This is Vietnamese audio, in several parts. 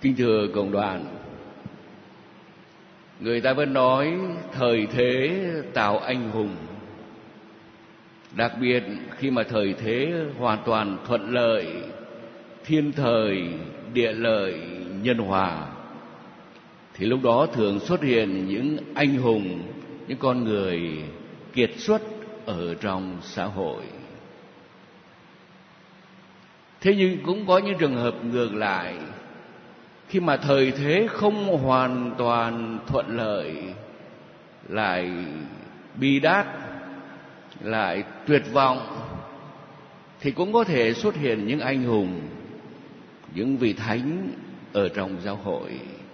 Kính thưa cộng đoàn, người ta vẫn nói thời thế tạo anh hùng. Đặc biệt khi mà thời thế hoàn toàn thuận lợi, thiên thời, địa lợi, nhân hòa, thì lúc đó thường xuất hiện những anh hùng, những con người kiệt xuất ở trong xã hội. Thế nhưng cũng có những trường hợp ngược lại, khi mà thời thế không hoàn toàn thuận lợi, lại bi đát, lại tuyệt vọng, thì cũng có thể xuất hiện những anh hùng, những vị thánh ở trong giáo hội.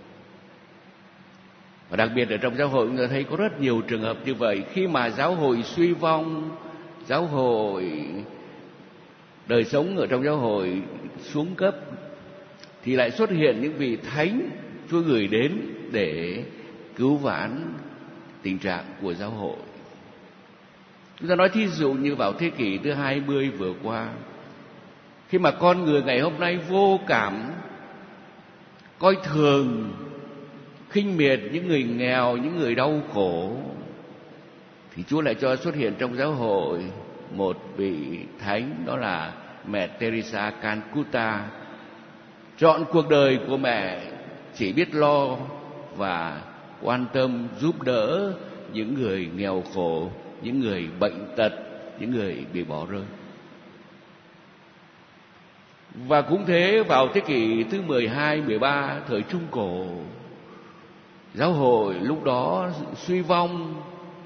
Và đặc biệt ở trong giáo hội chúng ta thấy có rất nhiều trường hợp như vậy. Khi mà giáo hội suy vong, giáo hội, đời sống ở trong giáo hội xuống cấp, thì lại xuất hiện những vị thánh Chúa gửi đến để cứu vãn tình trạng của giáo hội. Chúng ta nói thí dụ như vào thế kỷ thứ 20 vừa qua, khi mà con người ngày hôm nay vô cảm, coi thường, khinh miệt những người nghèo, những người đau khổ, thì Chúa lại cho xuất hiện trong giáo hội một vị thánh, đó là mẹ Teresa Calcutta. Trọn cuộc đời của mẹ chỉ biết lo và quan tâm giúp đỡ những người nghèo khổ, những người bệnh tật, những người bị bỏ rơi. Và cũng thế, vào thế kỷ thứ 12, 13, thời Trung Cổ, giáo hội lúc đó suy vong,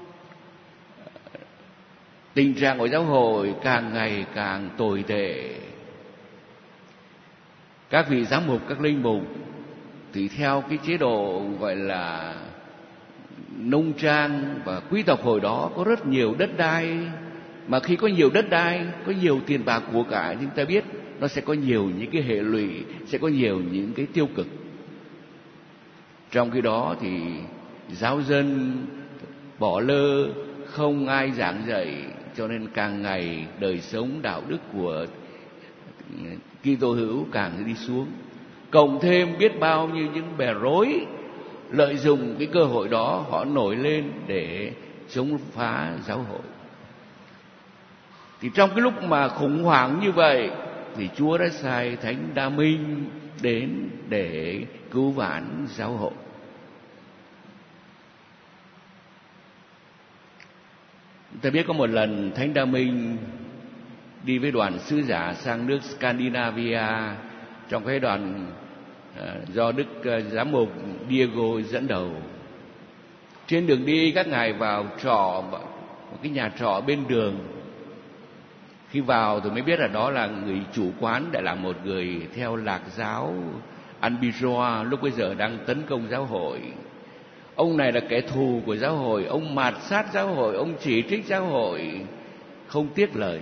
tình trạng của giáo hội càng ngày càng tồi tệ. Các vị giám mục, các linh mục thì theo cái chế độ gọi là nông trang và quý tộc hồi đó có rất nhiều đất đai, mà khi có nhiều đất đai, có nhiều tiền bạc của cải, chúng ta biết nó sẽ có nhiều những cái hệ lụy, sẽ có nhiều những cái tiêu cực. Trong khi đó thì giáo dân bỏ lơ, không ai giảng dạy, cho nên càng ngày đời sống đạo đức của Kitô hữu càng đi xuống. Cộng thêm biết bao nhiêu những bè rối lợi dụng cái cơ hội đó, họ nổi lên để chống phá giáo hội. Thì trong cái lúc mà khủng hoảng như vậy, thì Chúa đã sai Thánh Đa Minh đến để cứu vãn giáo hội. Ta biết có một lần Thánh Đa Minh đi với đoàn sứ giả sang nước Scandinavia, trong cái đoàn do Đức Giám mục Diego dẫn đầu. Trên đường đi, các ngài vào trọ, một cái nhà trọ bên đường. Khi vào tôi mới biết là đó là người chủ quán đã là một người theo Lạc giáo Albizua, lúc bây giờ đang tấn công giáo hội. Ông này là kẻ thù của giáo hội, ông mạt sát giáo hội, ông chỉ trích giáo hội không tiếc lời.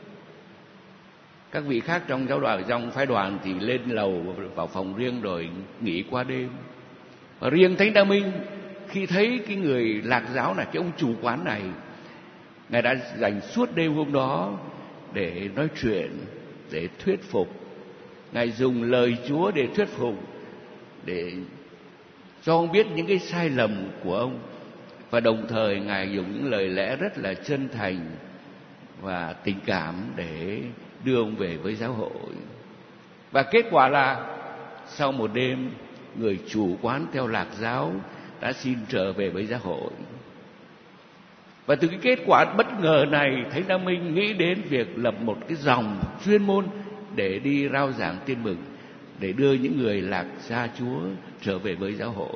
Các vị khác trong giáo đoàn, trong phái đoàn thì lên lầu vào phòng riêng rồi nghỉ qua đêm. Và riêng Thánh Đa Minh khi thấy cái người Lạc giáo này, cái ông chủ quán này, ngài đã dành suốt đêm hôm đó để nói chuyện, để thuyết phục. Ngài dùng lời Chúa để thuyết phục, để cho ông biết những cái sai lầm của ông, và đồng thời ngài dùng những lời lẽ rất là chân thành và tình cảm để đưa ông về với giáo hội. Và kết quả là sau một đêm, người chủ quán theo Lạc giáo đã xin trở về với giáo hội. Và từ cái kết quả bất ngờ này, Thánh Đa Minh nghĩ đến việc lập một cái dòng chuyên môn để đi rao giảng tin mừng, để đưa những người lạc xa Chúa trở về với giáo hội.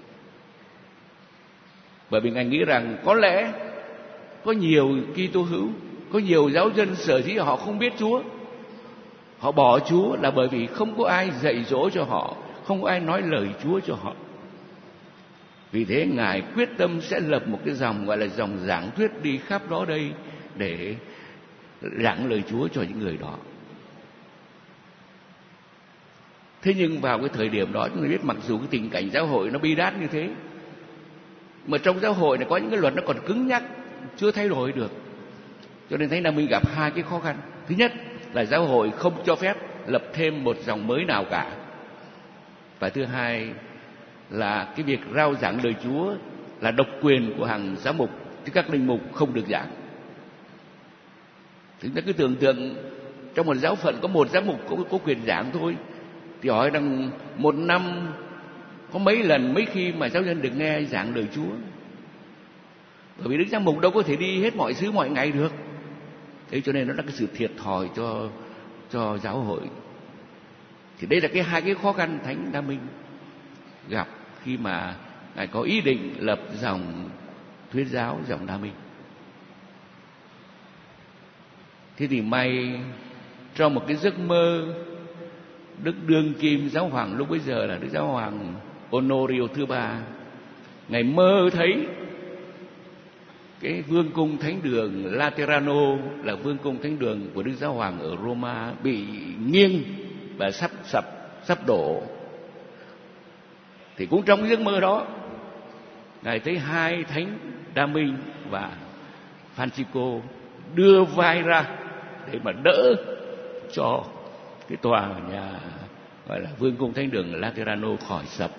Bởi vì ngài nghĩ rằng có lẽ có nhiều Kitô hữu, có nhiều giáo dân sở dĩ họ không biết Chúa, họ bỏ Chúa là bởi vì không có ai dạy dỗ cho họ, không có ai nói lời Chúa cho họ. Vì thế ngài quyết tâm sẽ lập một cái dòng gọi là dòng giảng thuyết đi khắp đó đây để giảng lời Chúa cho những người đó. Thế nhưng vào cái thời điểm đó, chúng ta biết mặc dù cái tình cảnh giáo hội nó bi đát như thế, mà trong giáo hội này có những cái luật nó còn cứng nhắc, chưa thay đổi được. Cho nên Thánh Đa Minh gặp hai cái khó khăn. Thứ nhất là giáo hội không cho phép lập thêm một dòng mới nào cả. Và thứ hai là cái việc rao giảng lời Chúa là độc quyền của hàng giám mục, chứ các linh mục không được giảng. Chúng ta cứ tưởng tượng trong một giáo phận có một giám mục có quyền giảng thôi, thì hỏi rằng một năm có mấy lần, mấy khi mà giáo dân được nghe giảng lời Chúa. Bởi vì đức giám mục đâu có thể đi hết mọi xứ mọi ngày được. Thế cho nên nó là cái sự thiệt thòi cho giáo hội. Thì đây là hai cái khó khăn Thánh Đa Minh gặp khi mà Ngài có ý định lập dòng thuyết giáo, dòng Đa Minh. Thế thì may trong một cái giấc mơ, Đức đương kim giáo hoàng lúc bấy giờ là Đức Giáo hoàng Honorio thứ ba, Ngài mơ thấy cái vương cung thánh đường Laterano, là vương cung thánh đường của Đức Giáo hoàng ở Roma, bị nghiêng và sắp đổ. Thì cũng trong giấc mơ đó, Ngài thấy hai thánh Đa Minh và Francisco đưa vai ra để mà đỡ cho cái tòa nhà gọi là vương cung thánh đường Laterano khỏi sập.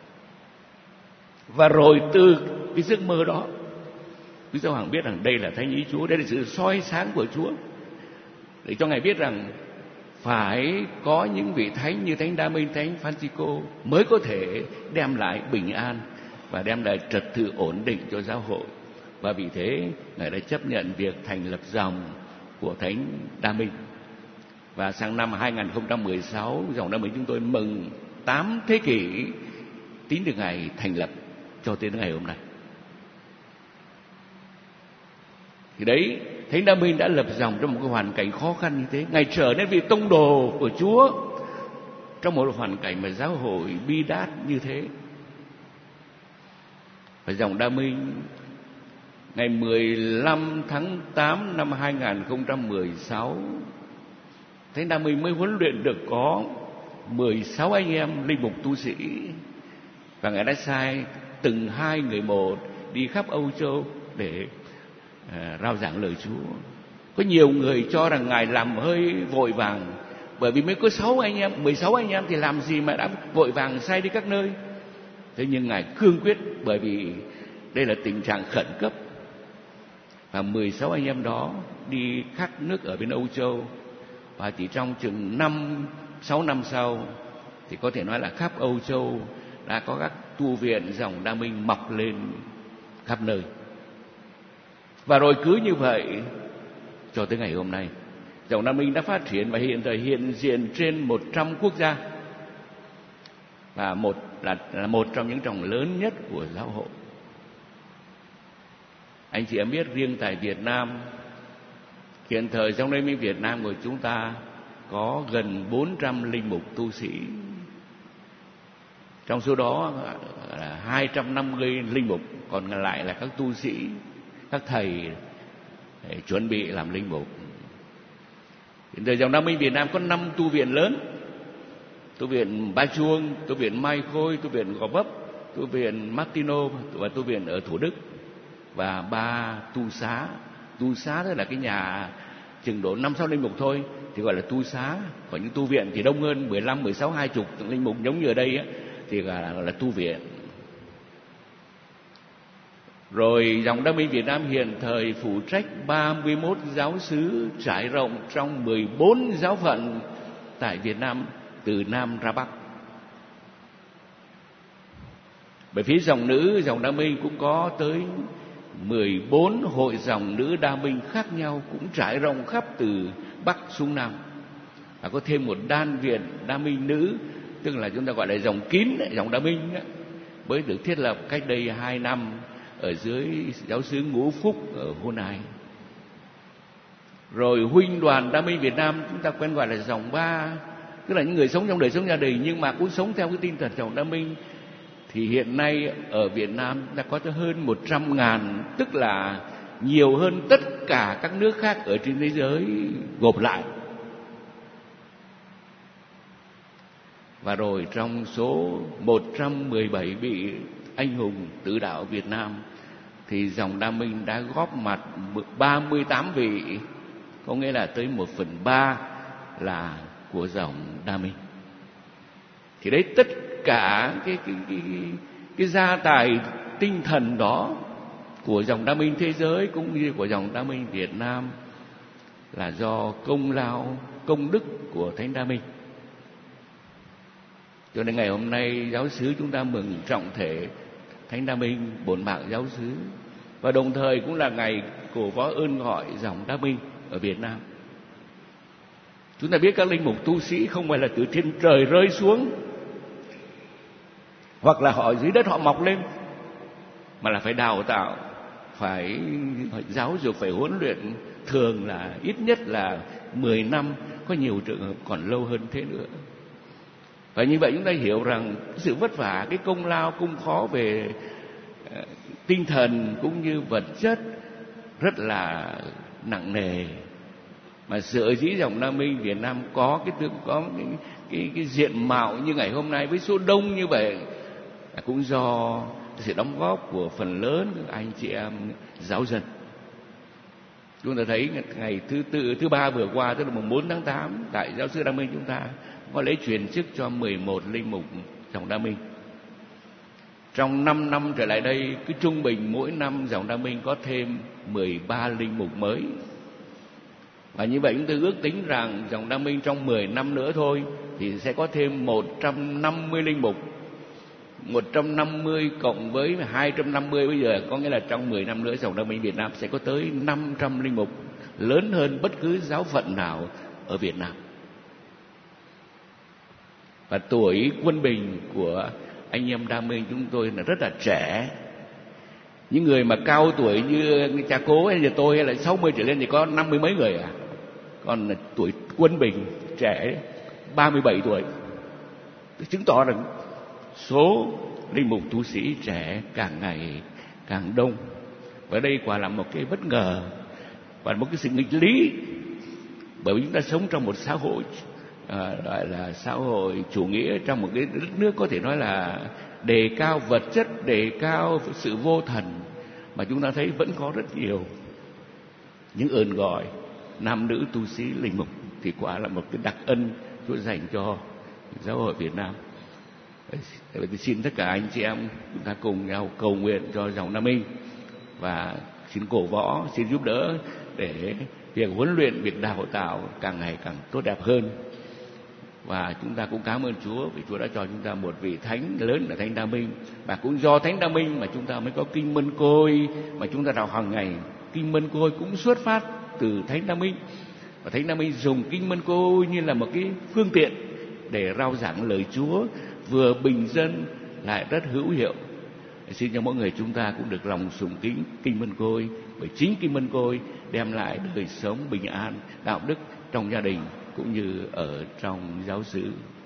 Và rồi từ cái giấc mơ đó, Đức Giáo hoàng biết rằng đây là thánh ý Chúa, đây là sự soi sáng của Chúa, để cho Ngài biết rằng phải có những vị thánh như thánh Đa Minh, thánh Francisco mới có thể đem lại bình an và đem lại trật tự ổn định cho giáo hội. Và vì thế Ngài đã chấp nhận việc thành lập dòng của thánh Đa Minh. Và sang năm 2016, dòng Đa Minh chúng tôi mừng 8 thế kỷ tính từ ngày thành lập cho đến ngày hôm nay. Thì đấy, thánh Đa Minh đã lập dòng trong một cái hoàn cảnh khó khăn như thế. Ngài trở nên vị tông đồ của Chúa trong một hoàn cảnh mà giáo hội bi đát như thế. Và dòng Đa Minh ngày 15 tháng 8 năm 2016, thánh Đa Minh mới huấn luyện được có 16 anh em linh mục tu sĩ, và Ngài đã sai từng hai người một đi khắp Âu Châu để rao giảng lời Chúa. Có nhiều người cho rằng Ngài làm hơi vội vàng, bởi vì mới có 16 anh em thì làm gì mà đã vội vàng sai đi các nơi. Thế nhưng Ngài cương quyết, bởi vì đây là tình trạng khẩn cấp. Và 16 anh em đó đi khắp nước ở bên Âu Châu, và chỉ trong chừng 5-6 năm sau thì có thể nói là khắp Âu Châu đã có các tu viện dòng Đa Minh mọc lên khắp nơi. Và rồi cứ như vậy cho tới ngày hôm nay, dòng Đa Minh đã phát triển và hiện thời hiện diện trên 100 quốc gia, và là một trong những dòng lớn nhất của giáo hội. Anh chị em biết, riêng tại Việt Nam, hiện thời dòng Đa Minh Việt Nam của chúng ta có gần 400 linh mục tu sĩ. Trong số đó là 250 linh mục, còn lại là các tu sĩ, các thầy chuẩn bị làm linh mục. Hiện thời dòng Đa Minh Việt Nam có 5 tu viện lớn: tu viện Ba Chuông, tu viện Mai Khôi, tu viện Gò Vấp, tu viện Martino và tu viện ở Thủ Đức, và 3 tu xá. Tu xá tức là cái nhà chừng độ 5-6 linh mục thôi thì gọi là tu xá. Còn những tu viện thì đông hơn, 15, 16, 20 linh mục giống như ở đây á, thì gọi là tu viện. Rồi dòng Đa Minh Việt Nam hiện thời phụ trách 31 giáo xứ trải rộng trong 14 giáo phận tại Việt Nam, từ Nam ra Bắc. Về phía dòng nữ, dòng Đa Minh cũng có tới 14 hội dòng nữ Đa Minh khác nhau, cũng trải rộng khắp từ Bắc xuống Nam. Và có thêm một đan viện Đa Minh nữ, tức là chúng ta gọi là dòng kín, dòng Đa Minh ấy, mới được thiết lập cách đây 2 năm ở dưới giáo xứ Ngũ Phúc ở Hồ Nai. Rồi huynh đoàn Đa Minh Việt Nam chúng ta quen gọi là dòng 3, tức là những người sống trong đời sống gia đình nhưng mà cũng sống theo cái tinh thần dòng Đa Minh. Thì hiện nay ở Việt Nam đã có tới hơn 100.000, tức là nhiều hơn tất cả các nước khác ở trên thế giới gộp lại. Và rồi trong số 117 vị anh hùng tử đạo Việt Nam thì dòng Đa Minh đã góp mặt 38 vị, có nghĩa là tới 1/3 là của dòng Đa Minh. Thì đấy, tất cả cái gia tài tinh thần đó của dòng Đa Minh thế giới cũng như của dòng Đa Minh Việt Nam là do công lao, công đức của Thánh Đa Minh. Cho nên ngày hôm nay giáo xứ chúng ta mừng trọng thể Thánh Đa Minh bổn mạng giáo xứ, và đồng thời cũng là ngày cổ võ ơn gọi dòng Đa Minh ở Việt Nam. Chúng ta biết các linh mục tu sĩ không phải là từ trên trời rơi xuống, hoặc là họ dưới đất họ mọc lên, mà là phải đào tạo, phải giáo dục, phải huấn luyện, thường là ít nhất là 10 năm, có nhiều trường hợp còn lâu hơn thế nữa. Và như vậy chúng ta hiểu rằng sự vất vả, cái công lao, công khó về tinh thần cũng như vật chất rất là nặng nề. Mà sở dĩ dòng Đa Minh Việt Nam có cái diện mạo như ngày hôm nay với số đông như vậy cũng do sự đóng góp của phần lớn các anh chị em giáo dân. Chúng ta thấy ngày thứ ba vừa qua, tức là mùng 4 tháng 8, tại giáo xứ Đa Minh chúng ta có lễ truyền chức cho 11 linh mục dòng Đa Minh. Trong 5 năm trở lại đây, cứ trung bình mỗi năm dòng Đa Minh có thêm 13 linh mục mới. Và như vậy chúng tôi ước tính rằng dòng Đa Minh trong 10 năm nữa thôi thì sẽ có thêm 150 linh mục. 150 cộng với 250 bây giờ, có nghĩa là trong 10 năm nữa dòng Đa Minh Việt Nam sẽ có tới 500 linh mục, lớn hơn bất cứ giáo phận nào ở Việt Nam. Và tuổi quân bình của anh em Đa Minh chúng tôi là rất là trẻ. Những người mà cao tuổi như cha cố hay là tôi hay là 60 trở lên thì có 50 mấy người à. Còn tuổi quân bình trẻ 37 tuổi, chứng tỏ rằng số linh mục tu sĩ trẻ càng ngày càng đông. Và đây quả là một cái bất ngờ và một cái sự nghịch lý, bởi vì chúng ta sống trong một xã hội gọi là xã hội chủ nghĩa, trong một cái đất nước có thể nói là đề cao vật chất, đề cao sự vô thần, mà chúng ta thấy vẫn có rất nhiều những ơn gọi nam nữ tu sĩ linh mục. Thì quả là một cái đặc ân Chúa dành cho giáo hội Việt Nam. Vậy thì xin tất cả anh chị em chúng ta cùng nhau cầu nguyện cho dòng Đa Minh, và xin cổ võ, xin giúp đỡ để việc huấn luyện, việc đào tạo càng ngày càng tốt đẹp hơn. Và chúng ta cũng cảm ơn Chúa vì Chúa đã cho chúng ta một vị thánh lớn là Thánh Đa Minh, và cũng do Thánh Đa Minh mà chúng ta mới có Kinh Mân Côi mà chúng ta đọc hàng ngày. Kinh Mân Côi cũng xuất phát từ Thánh Đa Minh, và Thánh Đa Minh dùng Kinh Mân Côi như là một cái phương tiện để rao giảng lời Chúa, vừa bình dân lại rất hữu hiệu. Xin cho mỗi người chúng ta cũng được lòng sùng kính Kinh Mân Côi, bởi chính Kinh Mân Côi đem lại đời sống bình an, đạo đức trong gia đình cũng như ở trong giáo xứ.